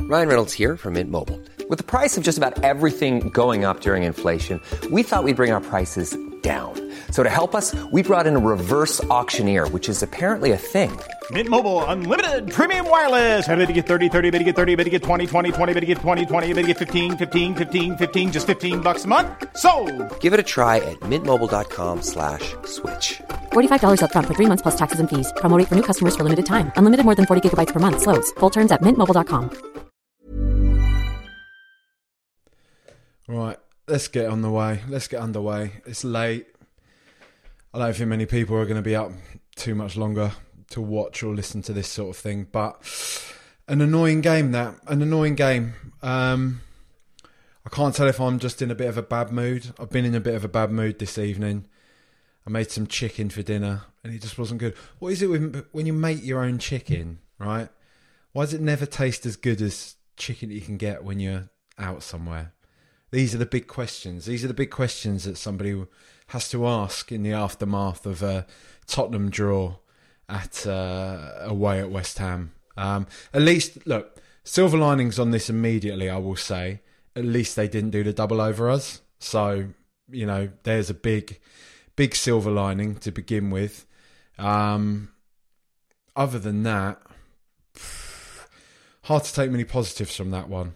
Ryan Reynolds here from Mint Mobile. With the price of just about everything going up during inflation, we thought we'd bring our prices down. So to help us, we brought in a reverse auctioneer, which is apparently a thing. Mint Mobile Unlimited Premium Wireless. How to get 30, 30, bit to get 30, bit to get 20, 20, 20, bit to get 20, 20, bit to get 15, 15, 15, 15, just $15 a month? Sold! Give it a try at mintmobile.com/switch. $45 up front for 3 months plus taxes and fees. Promo rate for new customers for limited time. Unlimited more than 40 gigabytes per month. Slows full terms at mintmobile.com. Right, let's get on the way. Let's get underway. It's late. I don't think many people are going to be up too much longer to watch or listen to this sort of thing. But an annoying game, that. An annoying game. I can't tell if I'm just in a bit of a bad mood. I've been in a bit of a bad mood this evening. I made some chicken for dinner and it just wasn't good. What is it when you make your own chicken, right? Why does it never taste as good as chicken that you can get when you're out somewhere? These are the big questions. These are the big questions that somebody has to ask in the aftermath of a Tottenham draw at away at West Ham. At least, look, silver linings on this immediately, I will say. At least they didn't do the double over us. So, you know, there's a big silver lining to begin with. Other than that, hard to take many positives from that one.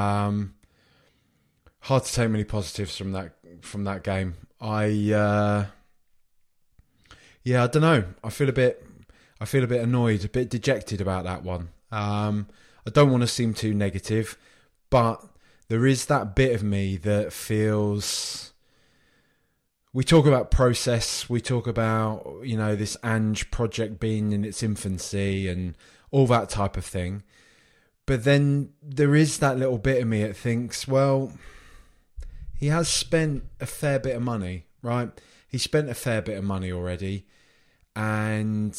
Hard to take many positives from that game. I don't know. I feel a bit annoyed, a bit dejected about that one. I don't want to seem too negative, but there is that bit of me that feels. We talk about process. We talk about, you know, this Ange project being in its infancy and all that type of thing. But then there is that little bit of me that thinks, well, he has spent a fair bit of money, right? He spent a fair bit of money already. And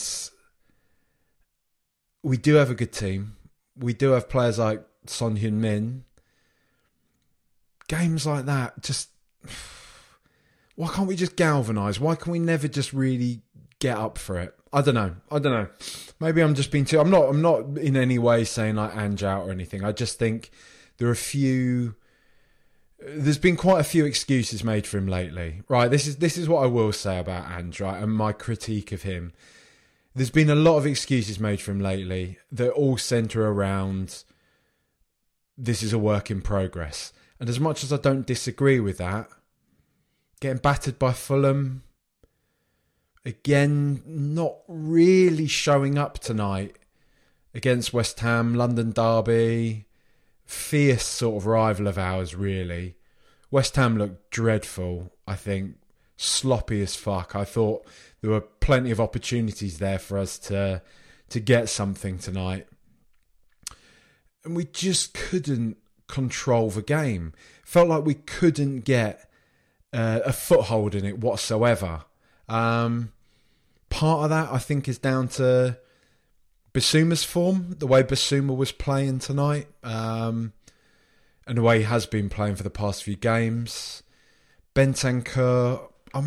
we do have a good team. We do have players like Son Heung-min. Games like that, just... Why can't we just galvanise? Why can we never just really get up for it? I don't know. Maybe I'm just being too... I'm not in any way saying like Ange out or anything. I just think there are a few... There's been quite a few excuses made for him lately, right? This is what I will say about Ange, right? And my critique of him. There's been a lot of excuses made for him lately that all centre around this is a work in progress. And as much as I don't disagree with that, getting battered by Fulham, again, not really showing up tonight against West Ham, London derby, fierce sort of rival of ours, really. West Ham looked dreadful, I think, sloppy as fuck. I thought there were plenty of opportunities there for us to get something tonight. And we just couldn't control the game. Felt like we couldn't get a foothold in it whatsoever. Part of that, I think, is down to Bissouma's form, the way Bissouma was playing tonight, and the way he has been playing for the past few games. Bentancur,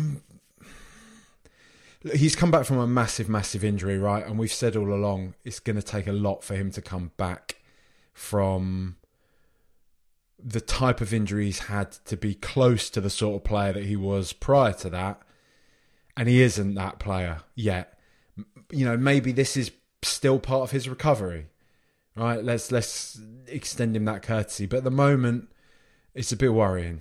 he's come back from a massive injury, right? And we've said all along it's going to take a lot for him to come back from the type of injury he's had to be close to the sort of player that he was prior to that. And he isn't that player yet. You know, maybe this is still part of his recovery, right? Let's extend him that courtesy. But at the moment, it's a bit worrying.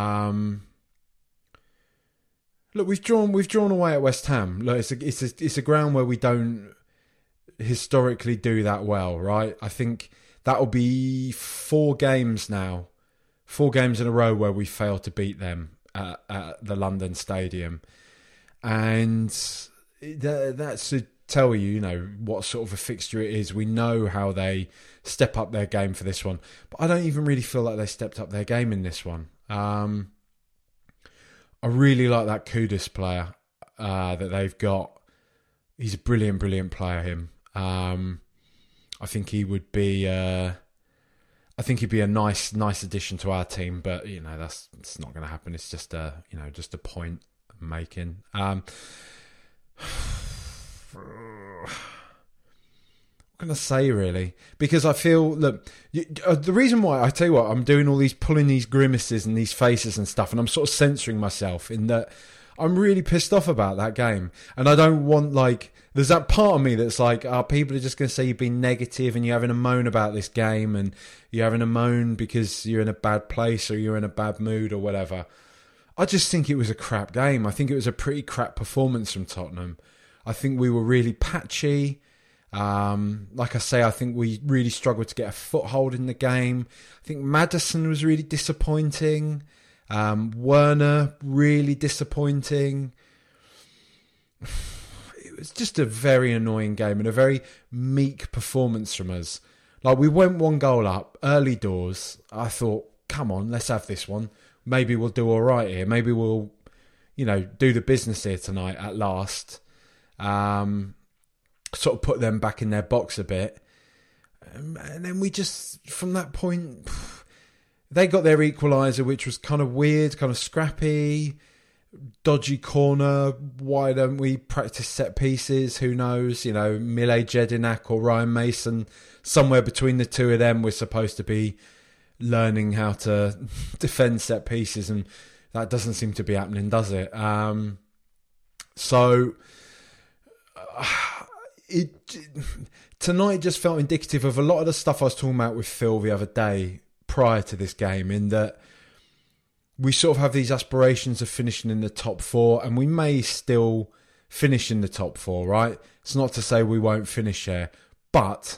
Look, we've drawn away at West Ham. Look, it's a ground where we don't historically do that well, right? I think that'll be 4 games now. 4 games in a row where we failed to beat them at the London Stadium. And that's to tell you, you know, what sort of a fixture it is. We know how they step up their game for this one. But I don't even really feel like they stepped up their game in this one. I really like that Kudus player that they've got. He's a brilliant player, him. I think he would be... I think he'd be a nice addition to our team, but you know it's not going to happen. It's just a point I'm making. What can I say, really? Because I feel, look, the reason why, I tell you what, I'm doing all these, pulling these grimaces and these faces and stuff, and I'm sort of censoring myself in that I'm really pissed off about that game. And I don't want, like, there's that part of me that's like, people are just going to say you've been negative and you're having a moan about this game and you're having a moan because you're in a bad place or you're in a bad mood or whatever. I just think it was a crap game. I think it was a pretty crap performance from Tottenham. I think we were really patchy. Like I say, I think we really struggled to get a foothold in the game. I think Maddison was really disappointing. Werner, really disappointing. It was just a very annoying game and a very meek performance from us. Like, we went 1 goal up, early doors. I thought, come on, let's have this one. Maybe we'll do all right here. Maybe we'll, do the business here tonight at last. Sort of put them back in their box a bit. And then we just, from that point, they got their equaliser, which was kind of weird, kind of scrappy, dodgy corner. Why don't we practice set pieces? Who knows? Mile Jedinak or Ryan Mason, somewhere between the two of them, we're supposed to be learning how to defend set pieces, and that doesn't seem to be happening, does it? Tonight just felt indicative of a lot of the stuff I was talking about with Phil the other day prior to this game, in that we sort of have these aspirations of finishing in the top 4, and we may still finish in the top 4, right? It's not to say we won't finish there, but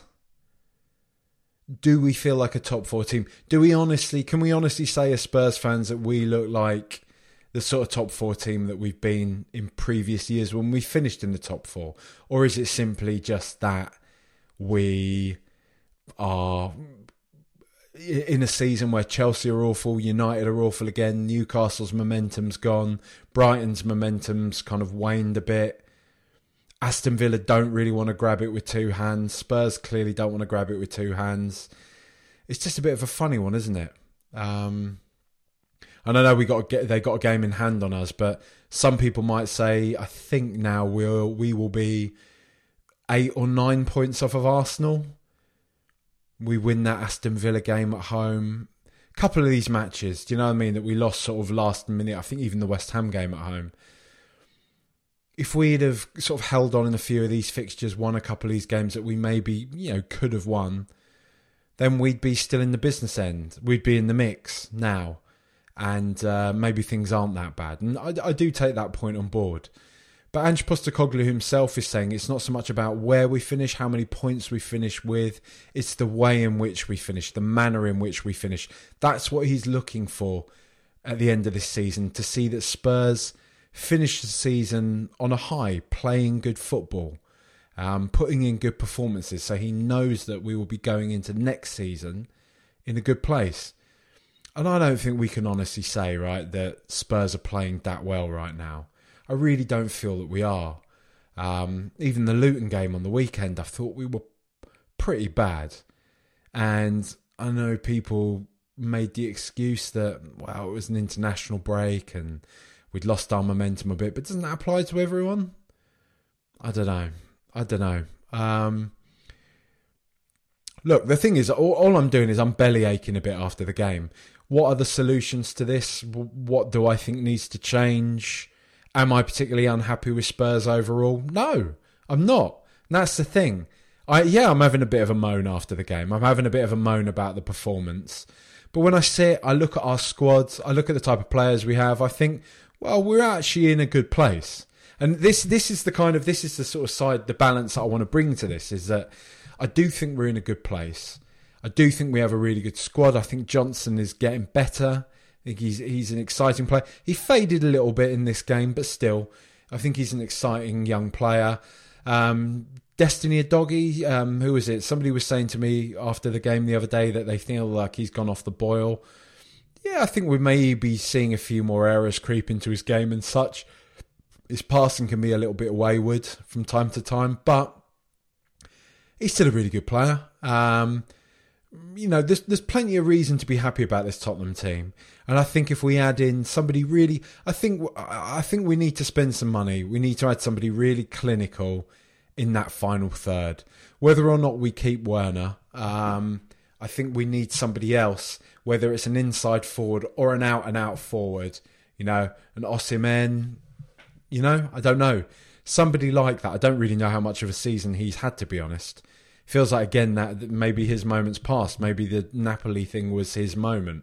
do we feel like a top 4 team? Can we honestly say as Spurs fans that we look like the sort of top 4 team that we've been in previous years when we finished in the top 4? Or is it simply just that we are in a season where Chelsea are awful, United are awful again, Newcastle's momentum's gone, Brighton's momentum's kind of waned a bit, Aston Villa don't really want to grab it with 2 hands, Spurs clearly don't want to grab it with 2 hands. It's just a bit of a funny one, isn't it? And I know they got a game in hand on us, but some people might say, I think now we will be 8 or 9 points off of Arsenal. We win that Aston Villa game at home. A couple of these matches, do you know what I mean, that we lost sort of last minute, I think even the West Ham game at home. If we'd have sort of held on in a few of these fixtures, won a couple of these games that we maybe, could have won, then we'd be still in the business end. We'd be in the mix now. And maybe things aren't that bad. And I do take that point on board. But Ange Postecoglou himself is saying it's not so much about where we finish, how many points we finish with. It's the way in which we finish, the manner in which we finish. That's what he's looking for at the end of this season, to see that Spurs finish the season on a high, playing good football, putting in good performances. So he knows that we will be going into next season in a good place. And I don't think we can honestly say, right, that Spurs are playing that well right now. I really don't feel that we are. Even the Luton game on the weekend, I thought we were pretty bad. And I know people made the excuse that, well, it was an international break and we'd lost our momentum a bit. But doesn't that apply to everyone? I don't know. Look, the thing is, all I'm doing is I'm belly aching a bit after the game. What are the solutions to this? What do I think needs to change? Am I particularly unhappy with Spurs overall? No, I'm not. And that's the thing. I'm having a bit of a moan after the game. I'm having a bit of a moan about the performance. But when I look at our squads, I look at the type of players we have, I think, well, we're actually in a good place. And this is the sort of side, the balance that I want to bring to this, is that I do think we're in a good place. I do think we have a really good squad. I think Johnson is getting better. I think he's an exciting player. He faded a little bit in this game, but still, I think he's an exciting young player. Destiny Udogie, who was it? Somebody was saying to me after the game the other day that they feel like he's gone off the boil. Yeah, I think we may be seeing a few more errors creep into his game and such. His passing can be a little bit wayward from time to time, but he's still a really good player. There's plenty of reason to be happy about this Tottenham team. And I think if we add in somebody really, I think we need to spend some money. We need to add somebody really clinical in that final third. Whether or not we keep Werner, I think we need somebody else, whether it's an inside forward or an out-and-out forward, an Osimhen, I don't know. Somebody like that. I don't really know how much of a season he's had, to be honest. Feels like, again, that maybe his moment's passed. Maybe the Napoli thing was his moment.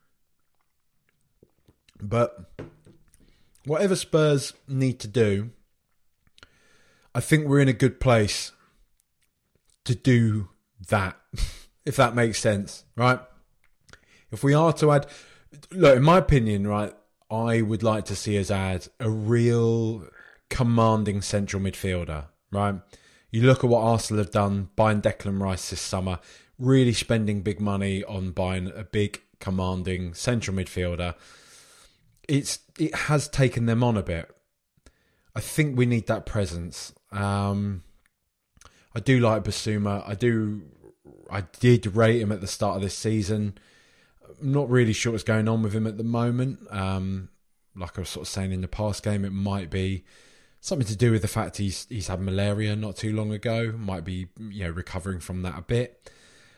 But whatever Spurs need to do, I think we're in a good place to do that, if that makes sense, right? If we are to add... Look, in my opinion, right, I would like to see us add a real commanding central midfielder, right? You look at what Arsenal have done, buying Declan Rice this summer, really spending big money on buying a big, commanding central midfielder. It has taken them on a bit. I think we need that presence. I do like Basuma. I did rate him at the start of this season. I'm not really sure what's going on with him at the moment. Like I was sort of saying in the past game, it might be something to do with the fact he's had malaria not too long ago. Might be recovering from that a bit.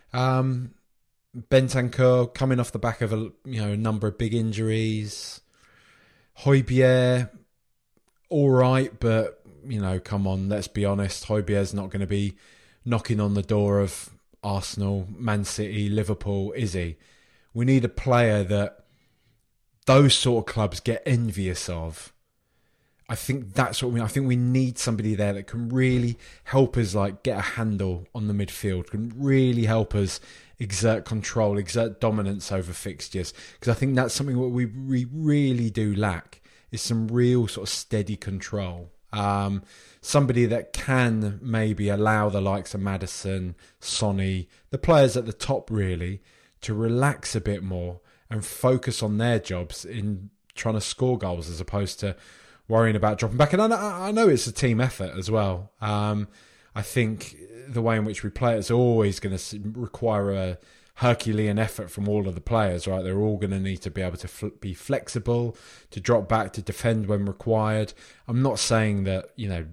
Bentancur coming off the back of a number of big injuries. Højbjerg, all right, but come on, let's be honest. Højbjerg's not going to be knocking on the door of Arsenal, Man City, Liverpool, is he? We need a player that those sort of clubs get envious of. I think that's what I think we need somebody there that can really help us get a handle on the midfield, can really help us exert control, exert dominance over fixtures. Because I think that's something what we really do lack, is some real sort of steady control. Somebody that can maybe allow the likes of Maddison, Sonny, the players at the top really, to relax a bit more and focus on their jobs in trying to score goals as opposed to worrying about dropping back. And I know it's a team effort as well. I think the way in which we play is always going to require a Herculean effort from all of the players, right? They're all going to need to be able to be flexible, to drop back, to defend when required. I'm not saying that,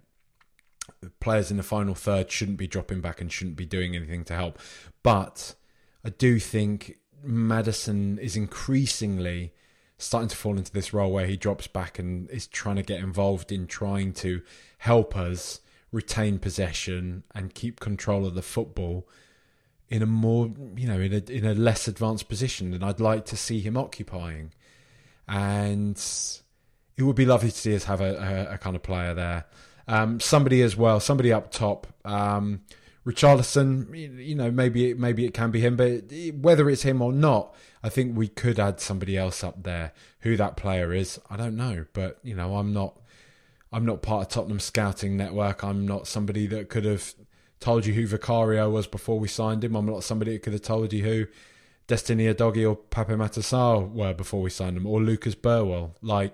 players in the final third shouldn't be dropping back and shouldn't be doing anything to help. But I do think Maddison is increasingly starting to fall into this role where he drops back and is trying to get involved in trying to help us retain possession and keep control of the football in a more, in a less advanced position than I'd like to see him occupying. And it would be lovely to see us have a kind of player there. Somebody as well, somebody up top. Richarlison, maybe it can be him, but whether it's him or not, I think we could add somebody else up there. Who that player is, I don't know. But, I'm not part of Tottenham's scouting network. I'm not somebody that could have told you who Vicario was before we signed him. I'm not somebody that could have told you who Destiny Udogie or Pape Matar were before we signed him, or Lucas Burwell.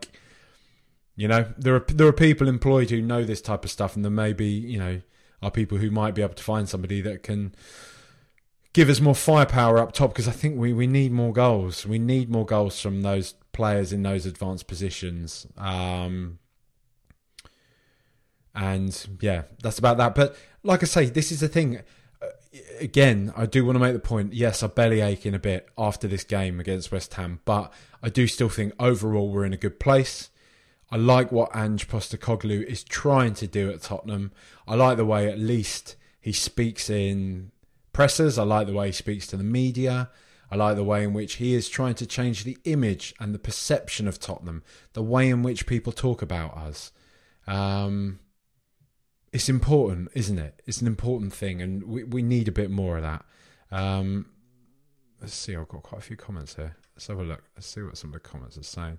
There are people employed who know this type of stuff, and there may be, are people who might be able to find somebody that can give us more firepower up top, because I think we need more goals. We need more goals from those players in those advanced positions. And yeah, that's about that. But like I say, this is the thing. Again, I do want to make the point, yes, I'm belly aching a bit after this game against West Ham, but I do still think overall we're in a good place. I like what Ange Postecoglou is trying to do at Tottenham. I like the way at least he speaks in pressers. I like the way he speaks to the media. I like the way in which he is trying to change the image and the perception of Tottenham, the way in which people talk about us. It's important, isn't it? It's an important thing, and we need a bit more of that. Let's see, I've got quite a few comments here. Let's have a look. Let's see what some of the comments are saying.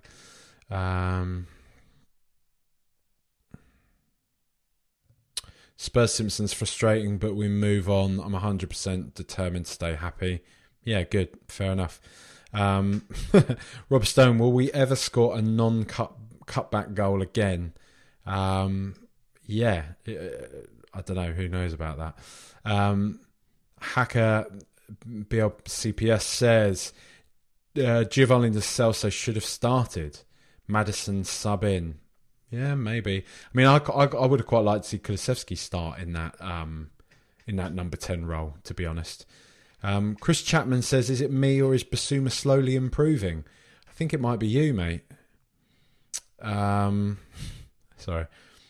Spurs Simpson's frustrating, but we move on. I'm 100% determined to stay happy. Yeah, good. Fair enough. Rob Stone, will we ever score a non-cutback goal again? Yeah, I don't know. Who knows about that? Hacker BLCPS says Giovanni Lo Celso should have started. Maddison sub in. Yeah, maybe. I mean, I would have quite liked to see Kulusevski start in that number 10 role, to be honest. Chris Chapman says, is it me or is Basuma slowly improving? I think it might be you, mate. Sorry.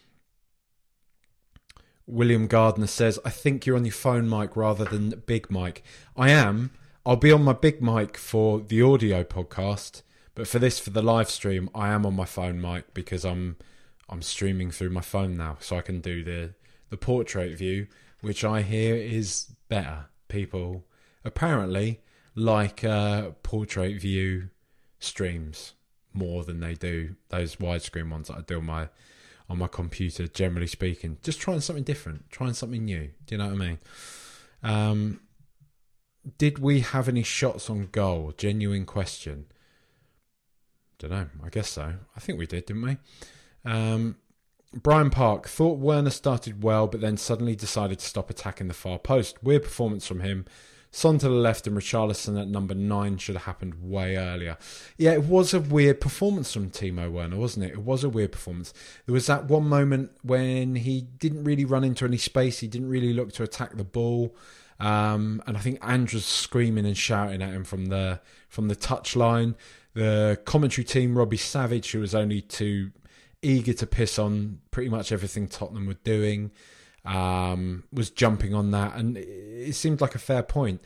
William Gardner says, I think you're on your phone mic rather than big mic. I am. I'll be on my big mic for the audio podcast, but for the live stream, I am on my phone mic because I'm streaming through my phone now, so I can do the portrait view, which I hear is better. People apparently like portrait view streams more than they do those widescreen ones that I do on my computer, generally speaking. Just trying something different, trying something new. Do you know what I mean? Did we have any shots on goal? Genuine question. Don't know. I guess so. I think we did, didn't we? Brian Park thought Werner started well, but then suddenly decided to stop attacking the far post. Weird performance from him. Son to the left and Richarlison at number 9 should have happened way earlier. Yeah, it was a weird performance from Timo Werner, wasn't it? It was a weird performance. There was that one moment when he didn't really run into any space. He didn't really look to attack the ball. And I think Andrew's screaming and shouting at him from the touchline. The commentary team, Robbie Savage, who was only too eager to piss on pretty much everything Tottenham were doing, was jumping on that, and it seemed like a fair point.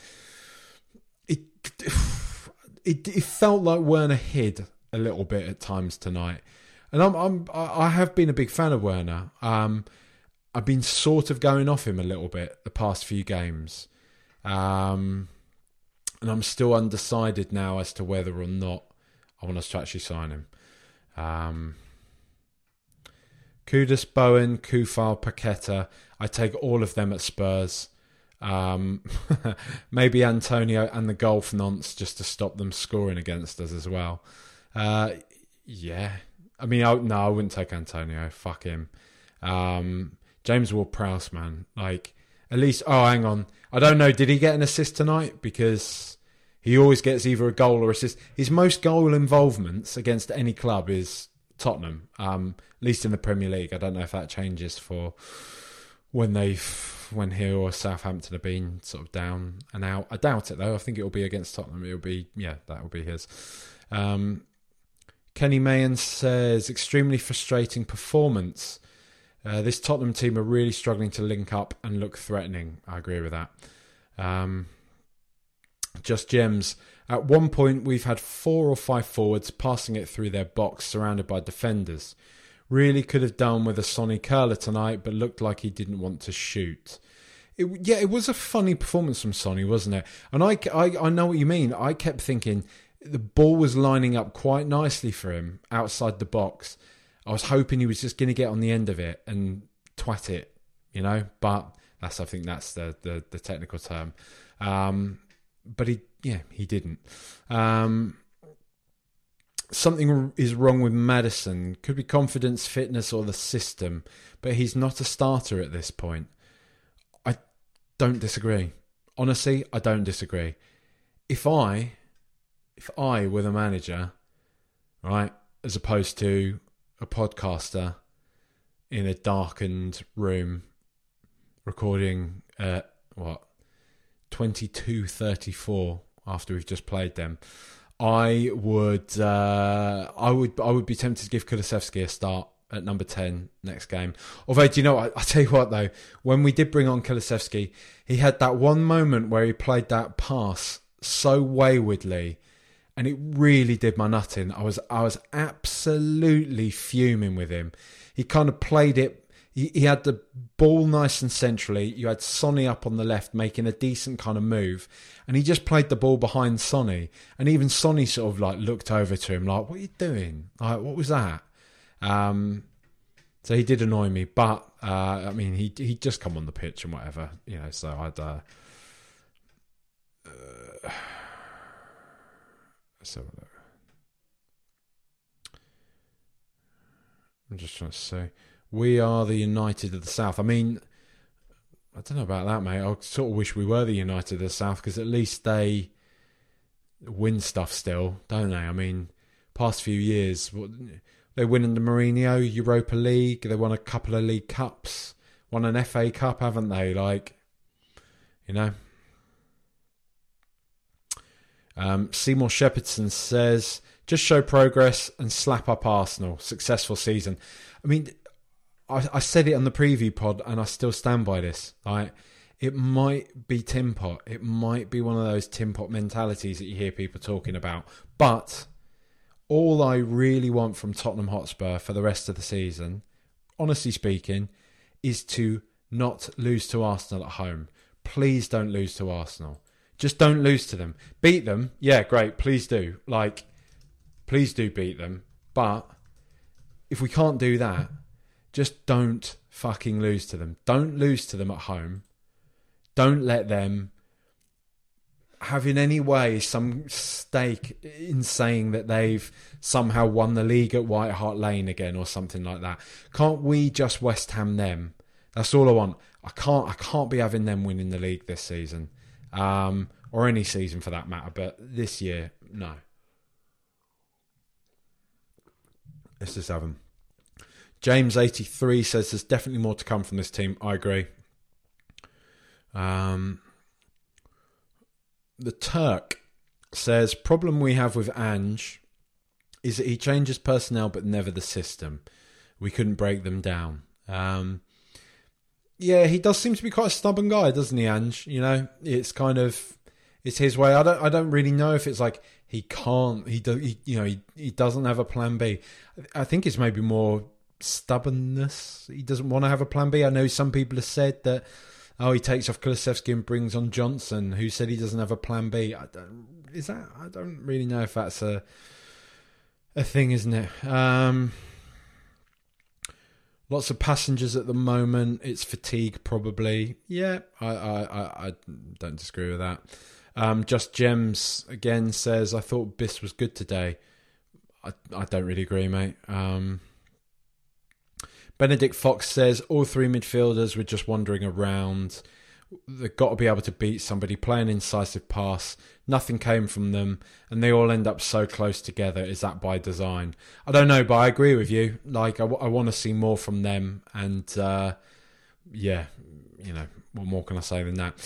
It felt like Werner hid a little bit at times tonight, and I have been a big fan of Werner. I've been sort of going off him a little bit the past few games, and I'm still undecided now as to whether or not I want us to actually sign him. Kudus, Bowen, Kufal, Paqueta. I take all of them at Spurs. Maybe Antonio and the golf nonce just to stop them scoring against us as well. Yeah. I mean, I wouldn't take Antonio. Fuck him. James Ward-Prowse, man. Like, at least... Oh, hang on. I don't know. Did he get an assist tonight? Because he always gets either a goal or assist. His most goal involvements against any club is Tottenham, at least in the Premier League. I don't know if that changes for when he or Southampton have been sort of down and out. I doubt it though. I think it will be against Tottenham. It will be, yeah, that will be his. Kenny Mahan says, extremely frustrating performance. This Tottenham team are really struggling to link up and look threatening. I agree with that. Just Gems. At one point, we've had 4 or 5 forwards passing it through their box, surrounded by defenders. Really could have done with a Sonny curler tonight, but looked like he didn't want to shoot. It was a funny performance from Sonny, wasn't it? And I know what you mean. I kept thinking the ball was lining up quite nicely for him outside the box. I was hoping he was just going to get on the end of it and twat it, you know. But I think that's the technical term. But he didn't. Something is wrong with Maddison. Could be confidence, fitness, or the system. But he's not a starter at this point. I don't disagree. Honestly, I don't disagree. If I were the manager, right, as opposed to a podcaster in a darkened room recording at 22:34 after we've just played them, I would be tempted to give Kulusevski a start at number 10 next game. Although, do you know what? I'll tell you what though, when we did bring on Kulusevski, he had that one moment where he played that pass so waywardly, and it really did my nut in. I was absolutely fuming with him. He kind of played it. He had the ball nice and centrally. You had Sonny up on the left making a decent kind of move, and he just played the ball behind Sonny. And even Sonny sort of like looked over to him like, "What are you doing? Like, what was that?" So he did annoy me, but I mean, he just come on the pitch and whatever, you know. So I'd. So I'm just trying to say. We are the United of the South. I mean, I don't know about that, mate. I sort of wish we were the United of the South, because at least they win stuff still, don't they? I mean, past few years, They win in the Mourinho Europa League. They won a couple of League Cups. Won an FA Cup, haven't they? Like, you know. Seymour Shepherdson says, just show progress and slap up Arsenal. Successful season. I mean, I said it on the preview pod and I still stand by this. Right? It might be Tin Pot. It might be one of those Tin Pot mentalities that you hear people talking about. But all I really want from Tottenham Hotspur for the rest of the season, honestly speaking, is to not lose to Arsenal at home. Please don't lose to Arsenal. Just don't lose to them. Beat them, yeah, great, please do. Like, please do beat them. But if we can't do that, just don't fucking lose to them. Don't lose to them at home. Don't let them have in any way some stake in saying that they've somehow won the league at White Hart Lane again or something like that. Can't we just West Ham them? That's all I want. I can't be having them winning the league this season. Or any season for that matter, but this year, no. Let's just have them. James83 says there's definitely more to come from this team. I agree. The Turk says, problem we have with Ange is that he changes personnel but never the system. We couldn't break them down. Yeah, he does seem to be quite a stubborn guy, doesn't he, Ange? You know, it's kind of, it's his way. I don't really know if it's like he doesn't have a plan B. I think it's maybe more stubbornness. He doesn't want to have a plan B. I know some people have said that, oh, he takes off Kulusevski and brings on Johnson, who said he doesn't have a plan B. I don't really know if that's a thing, isn't it? Lots of passengers at the moment. It's fatigue, probably. Yeah, I don't disagree with that. Just Gems again says, I thought Biss was good today. I don't really agree, mate. Benedict Fox says, all three midfielders were just wandering around. They've got to be able to beat somebody, play an incisive pass. Nothing came from them, and they all end up so close together. Is that by design? I don't know, but I agree with you. Like, I want to see more from them, and yeah, you know, what more can I say than that?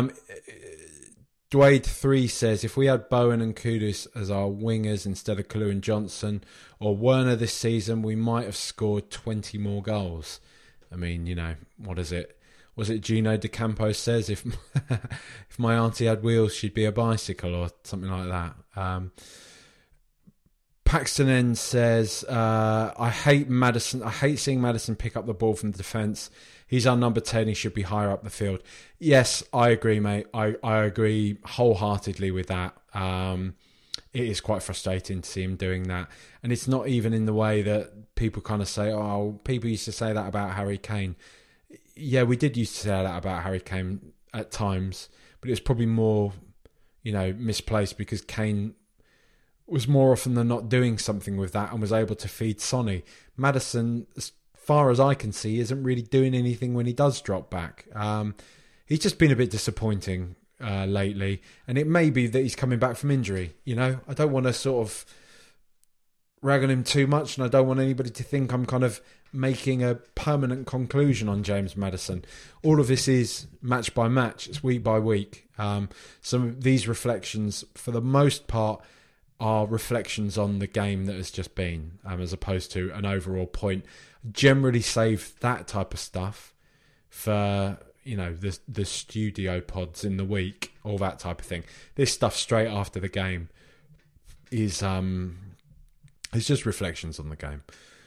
Dwade3 says, if we had Bowen and Kudus as our wingers instead of Kalu and Johnson or Werner this season, we might have scored 20 more goals. I mean, you know, what is it? Was it Gino De Campos says, if my auntie had wheels, she'd be a bicycle or something like that. Paxton N says, I hate Maddison. I hate seeing Maddison pick up the ball from the defence. He's our number 10. He should be higher up the field. Yes, I agree, mate. I agree wholeheartedly with that. It is quite frustrating to see him doing that. And it's not even in the way that people kind of say, oh, people used to say that about Harry Kane. Yeah, we did used to say that about Harry Kane at times, but it was probably more, you know, misplaced because Kane was more often than not doing something with that and was able to feed Sonny. Maddison, as far as I can see, isn't really doing anything when he does drop back. He's just been a bit disappointing lately, and it may be that he's coming back from injury. You know, I don't want to sort of rag on him too much, and I don't want anybody to think I'm kind of making a permanent conclusion on James Maddison. All of this is match by match. It's week by week. Some of these reflections, for the most part, are reflections on the game that has just been, as opposed to an overall point. Generally save that type of stuff for, you know, the studio pods in the week, all that type of thing. This stuff straight after the game is it's just reflections on the game.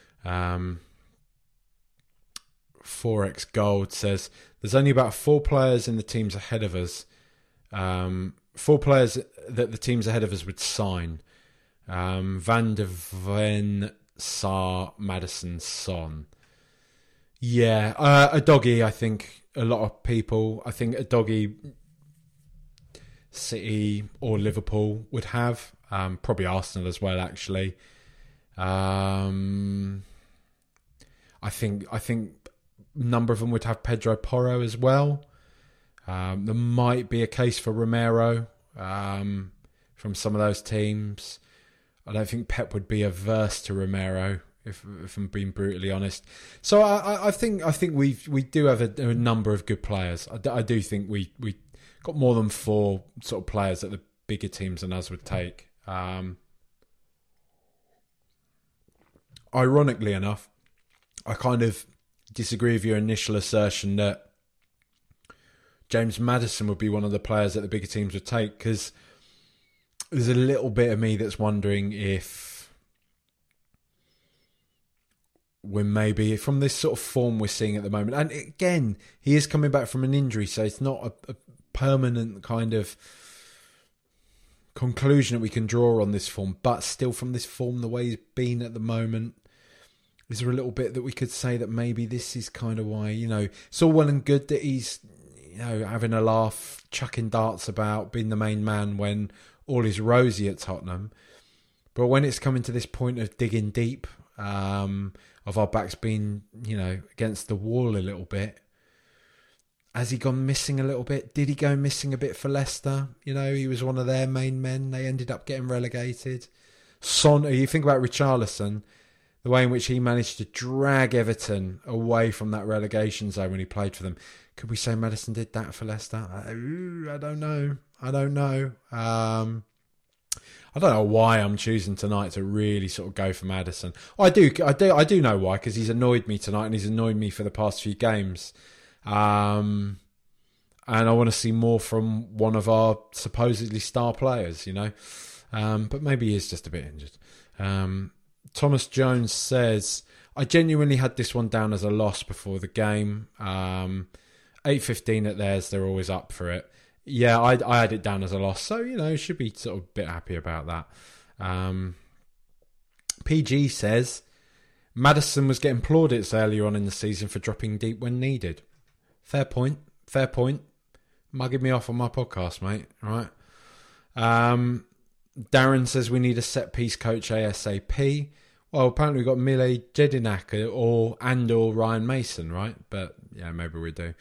4x Gold says there's only about 4 players in the teams ahead of us. 4 players that the teams ahead of us would sign. Van der Ven, Sarr, Maddison, Son. Yeah, a doggy, I think a lot of people, I think a doggy City or Liverpool would have. Probably Arsenal as well, actually. I think a number of them would have Pedro Porro as well. There might be a case for Romero from some of those teams. I don't think Pep would be averse to Romero if I'm being brutally honest. So I think we do have a number of good players. I do think we got more than 4 sort of players that the bigger teams than us would take. Ironically enough, I kind of disagree with your initial assertion that James Maddison would be one of the players that the bigger teams would take, because there's a little bit of me that's wondering if we're maybe, from this sort of form we're seeing at the moment, and again, he is coming back from an injury, so it's not a permanent kind of conclusion that we can draw on this form, but still from this form, the way he's been at the moment, is there a little bit that we could say that maybe this is kind of why, it's all well and good that he's, having a laugh, chucking darts about, being the main man when all is rosy at Tottenham. But when it's coming to this point of digging deep, of our backs being, against the wall a little bit, has he gone missing a little bit? Did he go missing a bit for Leicester? He was one of their main men. They ended up getting relegated. You think about Richarlison, the way in which he managed to drag Everton away from that relegation zone when he played for them. Could we say Maddison did that for Leicester? I don't know. I don't know why I'm choosing tonight to really sort of go for Maddison. I do know why, because he's annoyed me tonight and he's annoyed me for the past few games. And I want to see more from one of our supposedly star players, but maybe he is just a bit injured. Thomas Jones says, I genuinely had this one down as a loss before the game. 8-15 at theirs, they're always up for it. Yeah, I had it down as a loss, so, should be sort of a bit happy about that. PG says, Maddison was getting plaudits earlier on in the season for dropping deep when needed. Fair point. Mugging me off on my podcast, mate. All right. Darren says we need a set-piece coach ASAP. Well, apparently we've got Mile Jedinak or Ryan Mason, right? But, yeah, maybe we do.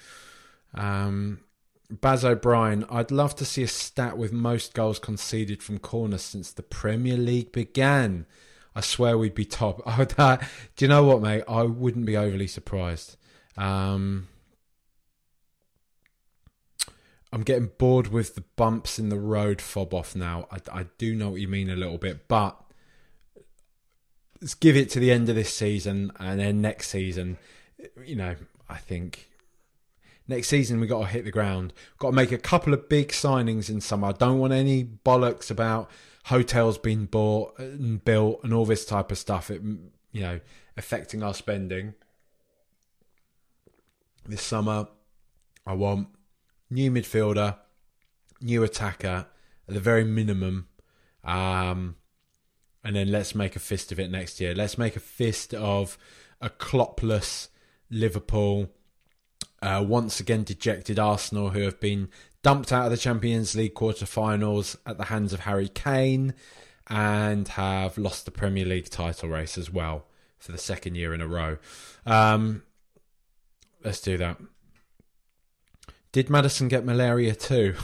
Baz O'Brien, I'd love to see a stat with most goals conceded from corners since the Premier League began. I swear we'd be top. Do you know what, mate? I wouldn't be overly surprised. I'm getting bored with the bumps in the road fob off now. I do know what you mean a little bit, but let's give it to the end of this season, and then next season, I think next season we've got to hit the ground. We've got to make a couple of big signings in summer. I don't want any bollocks about hotels being bought and built and all this type of stuff, affecting our spending. This summer, I want new midfielder, new attacker at the very minimum. And then let's make a fist of it next year. Let's make a fist of a Klopp-less Liverpool, once again dejected Arsenal, who have been dumped out of the Champions League quarter-finals at the hands of Harry Kane and have lost the Premier League title race as well for the second year in a row. Let's do that. Did Maddison get malaria too?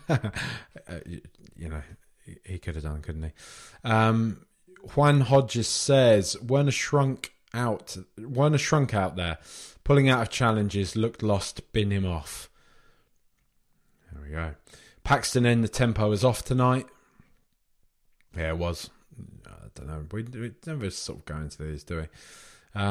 He could have done, couldn't he? Juan Hodges says, Werner shrunk out there. Pulling out of challenges, looked lost, bin him off. There we go. Paxton in the tempo was off tonight. Yeah, it was. I don't know. We never sort of go into these, do we?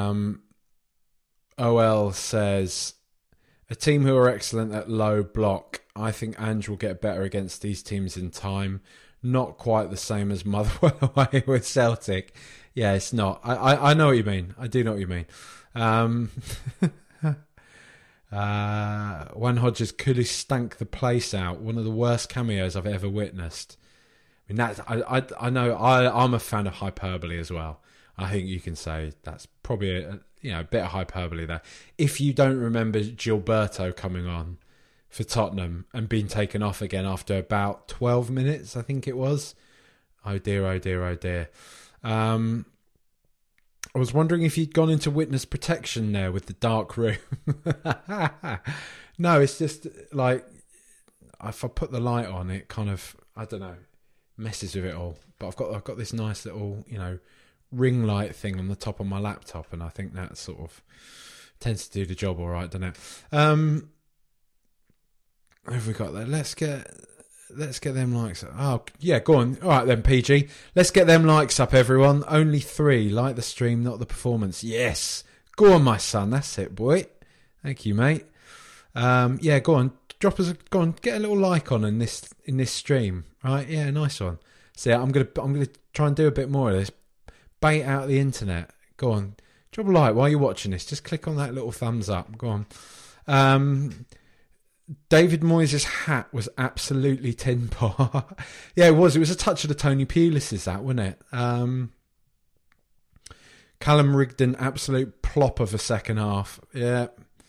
OL says, a team who are excellent at low block. I think Ange will get better against these teams in time. Not quite the same as Motherwell away with Celtic. Yeah, it's not. I know what you mean. I do know what you mean. Juan Hodges could have stank the place out. One of the worst cameos I've ever witnessed. I mean, I know I'm a fan of hyperbole as well. I think you can say that's probably a bit of hyperbole there. If you don't remember Gilberto coming on for Tottenham and being taken off again after about 12 minutes, I think it was. Oh dear, oh dear, oh dear. I was wondering if you'd gone into witness protection there with the dark room. No, it's just like, if I put the light on, it kind of, I don't know, messes with it all. But I've got this nice little, ring light thing on the top of my laptop, and I think that sort of tends to do the job all right, doesn't it? What have we got there? Let's get them likes up. Oh, yeah, go on. All right then, PG. Let's get them likes up, everyone. Only 3. Like the stream, not the performance. Yes. Go on, my son. That's it, boy. Thank you, mate. Yeah, go on. Drop us go on. Get a little like on in this stream. Right? Yeah, nice one. So yeah, I'm gonna try and do a bit more of this. Bait out the internet. Go on. Drop a like while you're watching this. Just click on that little thumbs up. Go on. David Moyes' hat was absolutely tin pot. Yeah, it was. It was a touch of the Tony Pulis' that, wasn't it? Callum Rigdon, absolute plop of a second half. Yeah.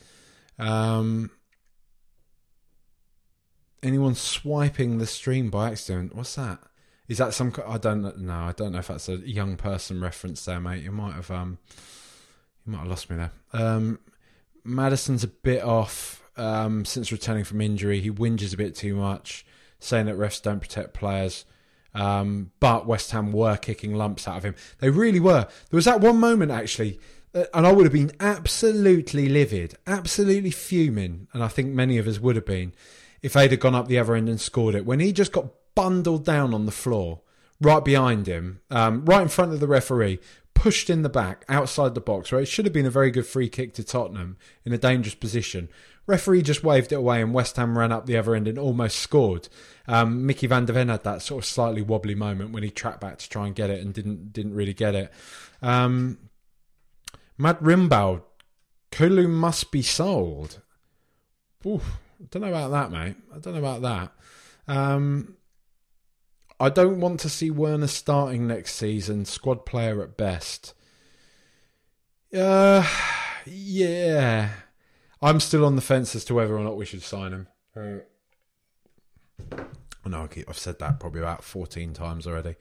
Anyone swiping the stream by accident? What's that? Is that some? I don't know. I don't know if that's a young person reference there, mate. You might have lost me there. Maddison's a bit off since returning from injury. He whinges a bit too much, saying that refs don't protect players. But West Ham were kicking lumps out of him. They really were. There was that one moment, actually, and I would have been absolutely livid, absolutely fuming, and I think many of us would have been, if they'd have gone up the other end and scored it. When he just got bundled down on the floor, right behind him, right in front of the referee, pushed in the back, outside the box, where it should have been a very good free kick to Tottenham in a dangerous position. Referee just waved it away and West Ham ran up the other end and almost scored. Mickey van der Ven had that sort of slightly wobbly moment when he tracked back to try and get it and didn't really get it. Matt Rimbaud, Kulu must be sold. Oof, I don't know about that, mate. I don't know about that. I don't want to see Werner starting next season. Squad player at best. Yeah. I'm still on the fence as to whether or not we should sign him. I know I've said that probably about 14 times already.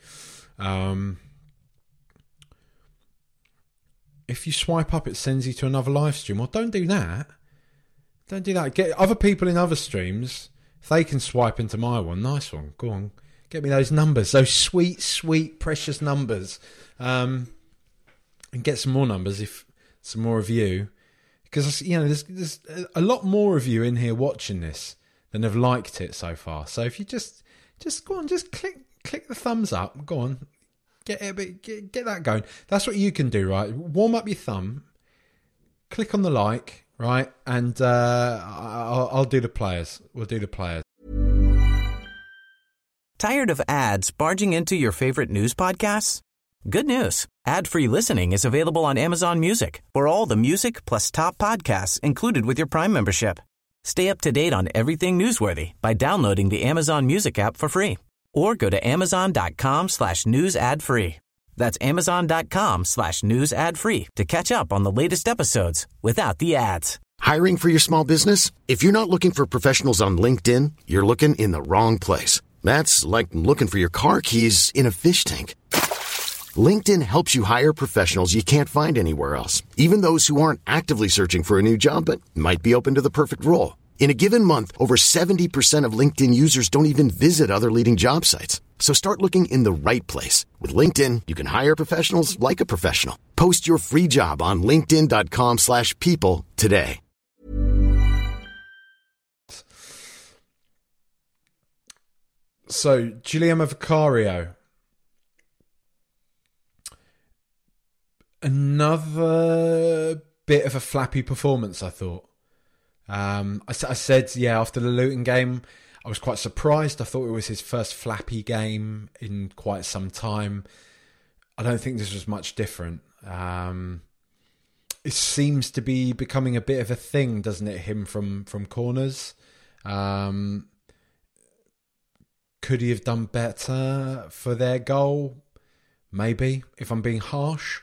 If you swipe up, it sends you to another live stream. Well, don't do that. Don't do that. Get other people in other streams. If they can swipe into my one, nice one. Go on. Get me those numbers, those sweet, sweet, precious numbers. And get some more numbers, if some more of you. Because, you know, there's a lot more of you in here watching this than have liked it so far. So if you just go on, just click the thumbs up. Go on. Get that going. That's what you can do, right? Warm up your thumb. Click on the like, right? And I'll do the players. We'll do the players. Tired of ads barging into your favorite news podcasts? Good news. Ad-free listening is available on Amazon Music for all the music plus top podcasts included with your Prime membership. Stay up to date on everything newsworthy by downloading the Amazon Music app for free or go to amazon.com/news ad free. That's amazon.com/news ad free to catch up on the latest episodes without the ads. Hiring for your small business? If you're not looking for professionals on LinkedIn, you're looking in the wrong place. That's like looking for your car keys in a fish tank. LinkedIn helps you hire professionals you can't find anywhere else, even those who aren't actively searching for a new job but might be open to the perfect role. In a given month, over 70% of LinkedIn users don't even visit other leading job sites. So start looking in the right place. With LinkedIn, you can hire professionals like a professional. Post your free job on linkedin.com/people today. So, Guillermo Vicario. Another bit of a flappy performance, I thought. I said, yeah, after the Luton game, I was quite surprised. I thought it was his first flappy game in quite some time. I don't think this was much different. It seems to be becoming a bit of a thing, doesn't it, him from corners? Could he have done better for their goal? Maybe, if I'm being harsh.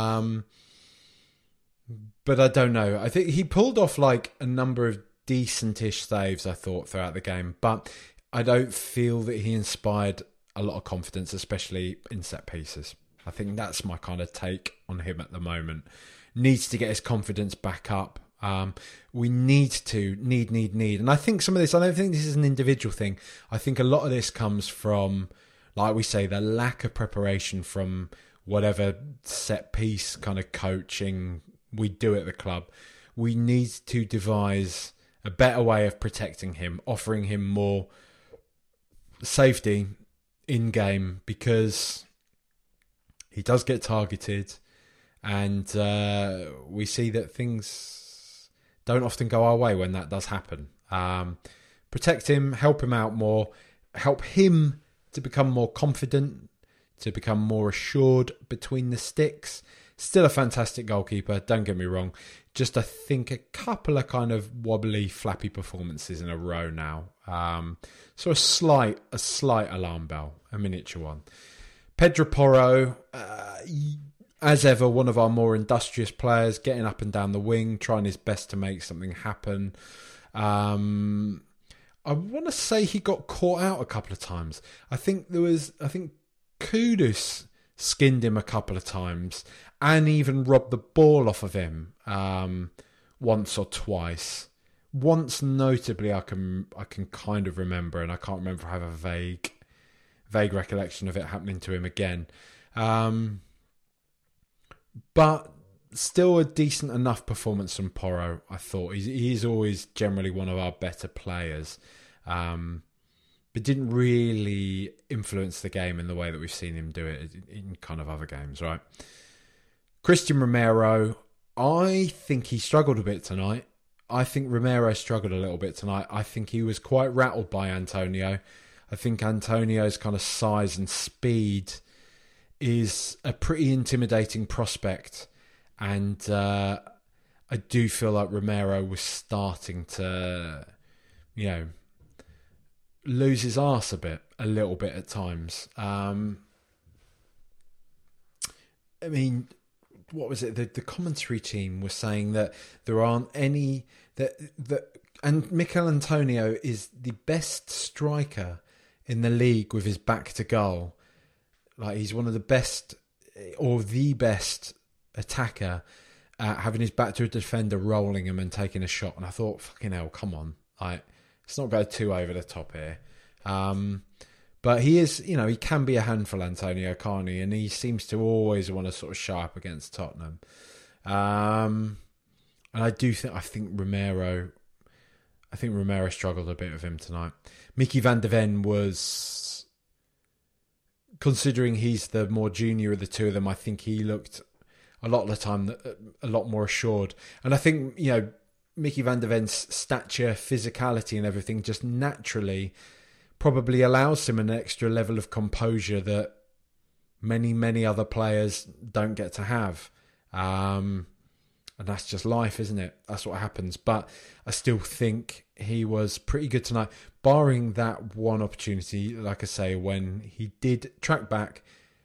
But I don't know. I think he pulled off like a number of decentish saves, I thought, throughout the game. But I don't feel that he inspired a lot of confidence, especially in set pieces. I think that's my kind of take on him at the moment. Needs to get his confidence back up. We need. And I think some of this, I don't think this is an individual thing. I think a lot of this comes from, like we say, the lack of preparation from whatever set piece kind of coaching we do at the club. We need to devise a better way of protecting him, offering him more safety in game, because he does get targeted, and we see that things don't often go our way when that does happen. Protect him, help him out more, help him to become more confident, to become more assured between the sticks. Still a fantastic goalkeeper, don't get me wrong. Just I think a couple of kind of wobbly, flappy performances in a row now. So a slight alarm bell, a miniature one. Pedro Porro, as ever, one of our more industrious players, getting up and down the wing, trying his best to make something happen. I want to say he got caught out a couple of times. I think Kudus skinned him a couple of times and even robbed the ball off of him once or twice. Once notably I can kind of remember, and I can't remember if I have a vague recollection of it happening to him again. But still a decent enough performance from Porro, I thought. He's always generally one of our better players. But didn't really influence the game in the way that we've seen him do it in kind of other games, right? Christian Romero, I think he struggled a bit tonight. I think Romero struggled a little bit tonight. I think he was quite rattled by Antonio. I think Antonio's kind of size and speed is a pretty intimidating prospect. And I do feel like Romero was starting to, lose his arse a little bit at times. I mean, what was it? The commentary team was saying that there aren't any and Mikel Antonio is the best striker in the league with his back to goal. Like, he's one of the best, or the best attacker at having his back to a defender, rolling him and taking a shot. And I thought, fucking hell, come on, let's not go too over the top here. But he is, he can be a handful, Antonio, can't he? And he seems to always want to sort of show up against Tottenham. And I think Romero struggled a bit with him tonight. Mickey van de Ven was, considering he's the more junior of the two of them, I think he looked a lot of the time a lot more assured. And I think, Mickey van de Ven's stature, physicality and everything just naturally probably allows him an extra level of composure that many, many other players don't get to have. And that's just life, isn't it? That's what happens. But I still think he was pretty good tonight, barring that one opportunity, like I say, when he did track back,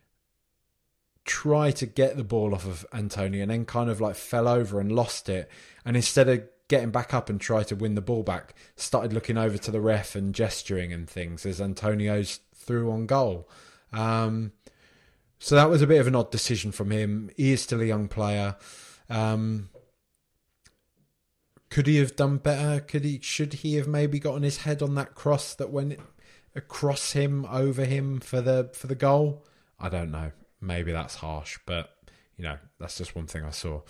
try to get the ball off of Antonio, and then kind of like fell over and lost it. And instead of getting back up and try to win the ball back, started looking over to the ref and gesturing and things as Antonio's threw on goal. So that was a bit of an odd decision from him. He is still a young player. Could he have done better? Should he have maybe gotten his head on that cross that went across him, over him for the goal? I don't know. Maybe that's harsh, but that's just one thing I saw.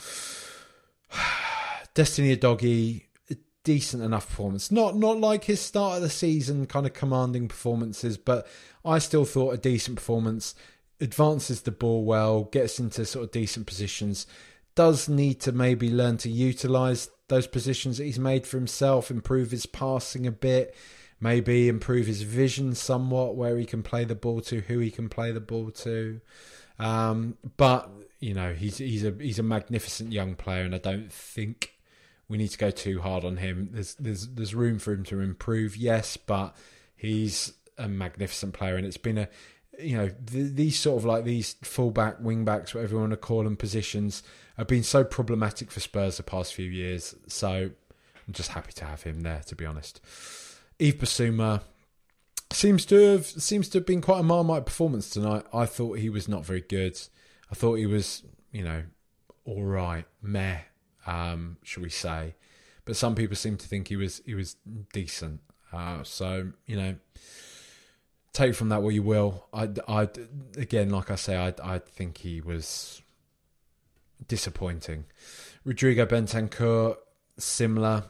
Destiny Udogie, a decent enough performance. Not like his start of the season kind of commanding performances, but I still thought a decent performance. Advances the ball well, gets into sort of decent positions. Does need to maybe learn to utilise those positions that he's made for himself, improve his passing a bit, maybe improve his vision somewhat, where he can play the ball to, who he can play the ball to. But he's a magnificent young player, and I don't think we need to go too hard on him. There's room for him to improve, yes, but he's a magnificent player, and it's been these sort of like these fullback, wingbacks, whatever you want to call them, positions have been so problematic for Spurs the past few years. So I'm just happy to have him there, to be honest. Yves Bissouma seems to have been quite a Marmite performance tonight. I thought he was not very good. I thought he was, all right, meh, shall we say? But some people seem to think he was decent. So take from that what you will. I again, like I say, I think he was disappointing. Rodrigo Bentancur, similar.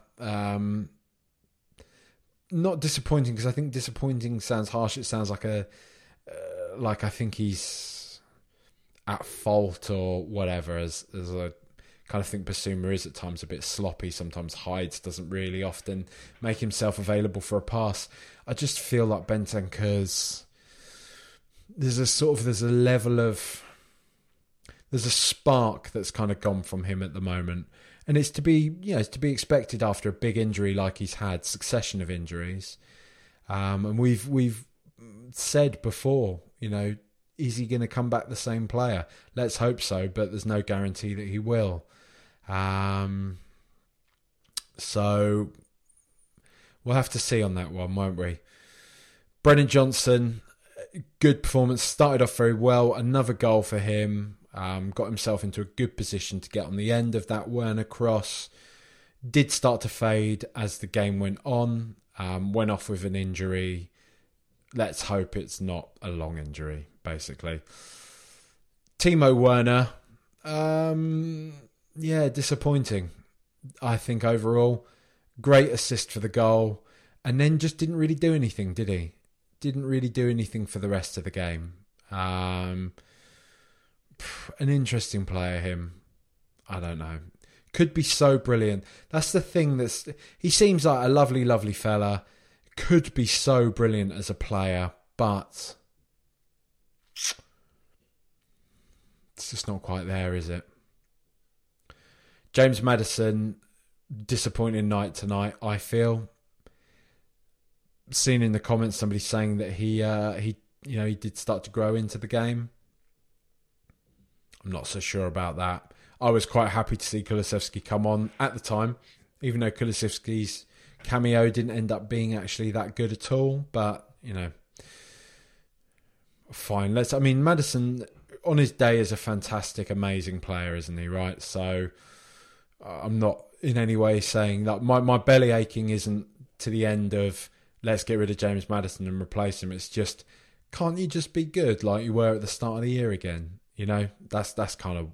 Not disappointing, because I think disappointing sounds harsh. It sounds like like I think he's at fault or whatever, as I kind of think Basuma is at times a bit sloppy, sometimes hides, doesn't really often make himself available for a pass. I just feel like Bentancur's, there's a spark that's kind of gone from him at the moment. And it's to be expected after a big injury like he's had, succession of injuries. And we've said before, is he going to come back the same player? Let's hope so, but there's no guarantee that he will. So we'll have to see on that one, won't we? Brennan Johnson, good performance, started off very well. Another goal for him. Got himself into a good position to get on the end of that Werner cross. Did start to fade as the game went on. Went off with an injury. Let's hope it's not a long injury, basically. Timo Werner, disappointing. I think overall, great assist for the goal, and then just didn't really do anything, did he? Didn't really do anything for the rest of the game. An interesting player, him. I don't know. Could be so brilliant. That's the thing. He seems like a lovely, lovely fella. Could be so brilliant as a player, but it's just not quite there, is it? James Maddison, disappointing night tonight, I feel. Seen in the comments somebody saying that he did start to grow into the game. I'm not so sure about that. I was quite happy to see Kulusevski come on at the time, even though Kulusevski's cameo didn't end up being actually that good at all. But, fine. Maddison, on his day, is a fantastic, amazing player, isn't he, right? So I'm not in any way saying that my belly aching isn't to the end of let's get rid of James Maddison and replace him. It's just, can't you just be good like you were at the start of the year again? That's kind of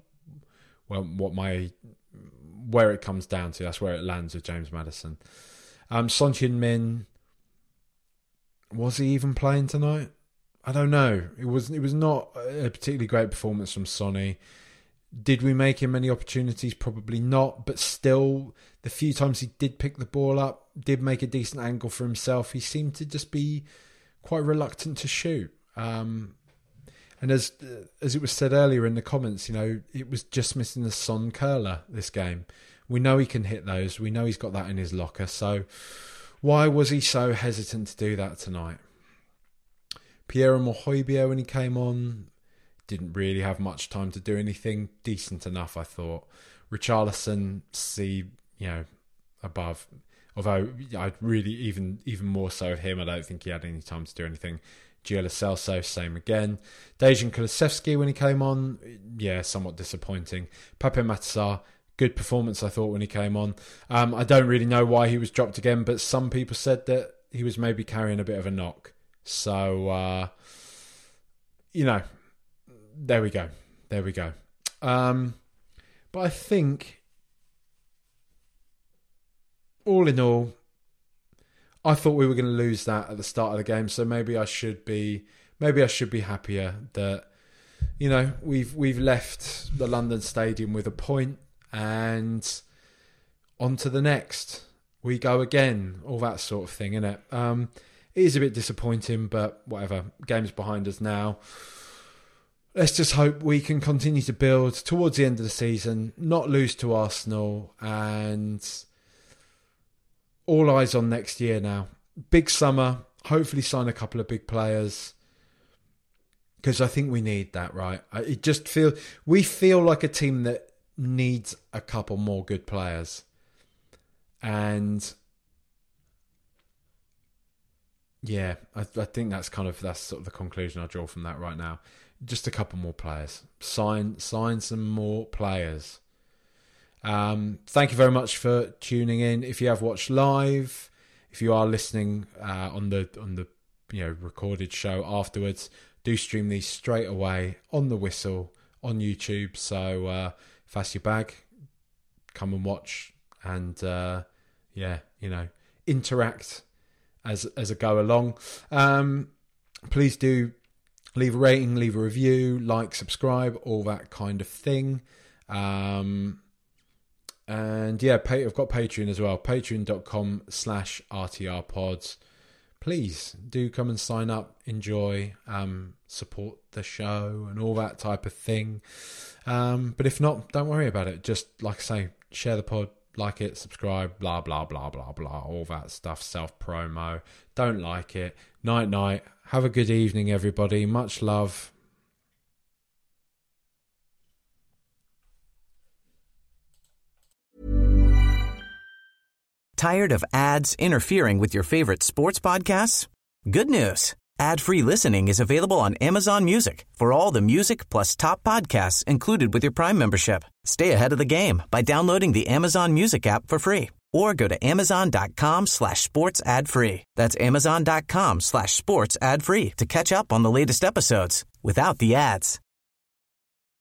where it comes down to. That's where it lands with James Maddison. Son Heung-min, was he even playing tonight? I don't know. It was not a particularly great performance from Sonny. Did we make him many opportunities? Probably not. But still, the few times he did pick the ball up, did make a decent angle for himself, he seemed to just be quite reluctant to shoot. And as it was said earlier in the comments, it was just missing the Son curler this game. We know he can hit those. We know he's got that in his locker. So why was he so hesitant to do that tonight? Piero Mohojbia, when he came on, didn't really have much time to do anything. Decent enough, I thought. Richarlison, above. Although I'd really, even more so of him, I don't think he had any time to do anything. Gio Lo Celso, same again. Dejan Kulusevski, when he came on, somewhat disappointing. Pape Matar, good performance, I thought, when he came on. I don't really know why he was dropped again, but some people said that he was maybe carrying a bit of a knock. So, there we go. But I think, all in all, I thought we were going to lose that at the start of the game, so maybe I should be happier that we've left the London Stadium with a point, and on to the next. We go again, all that sort of thing, innit? It is a bit disappointing, but whatever. Game's behind us now. Let's just hope we can continue to build towards the end of the season, not lose to Arsenal, and all eyes on next year now. Big summer. Hopefully sign a couple of big players, because I think we need that, right? We feel like a team that needs a couple more good players. And I think that's sort of the conclusion I draw from that right now. Just a couple more players. Sign some more players. Thank you very much for tuning in. If you have watched live, if you are listening on the recorded show afterwards. Do stream these straight away on the Whistle on YouTube. So if that's your bag, come and watch and interact as I go along. Please do leave a rating, leave a review, like, subscribe, all that kind of thing. And yeah, I've got Patreon as well, patreon.com/RTRpods. Please do come and sign up, enjoy, support the show and all that type of thing. But if not, don't worry about it. Just, like I say, share the pod, like it, subscribe, blah, blah, blah, blah, blah, all that stuff, self-promo. Don't like it. Night. Have a good evening, everybody. Much love. Tired of ads interfering with your favorite sports podcasts? Good news. Ad-free listening is available on Amazon Music for all the music plus top podcasts included with your Prime membership. Stay ahead of the game by downloading the Amazon Music app for free or go to amazon.com/sports ad free. That's amazon.com/sports ad free to catch up on the latest episodes without the ads.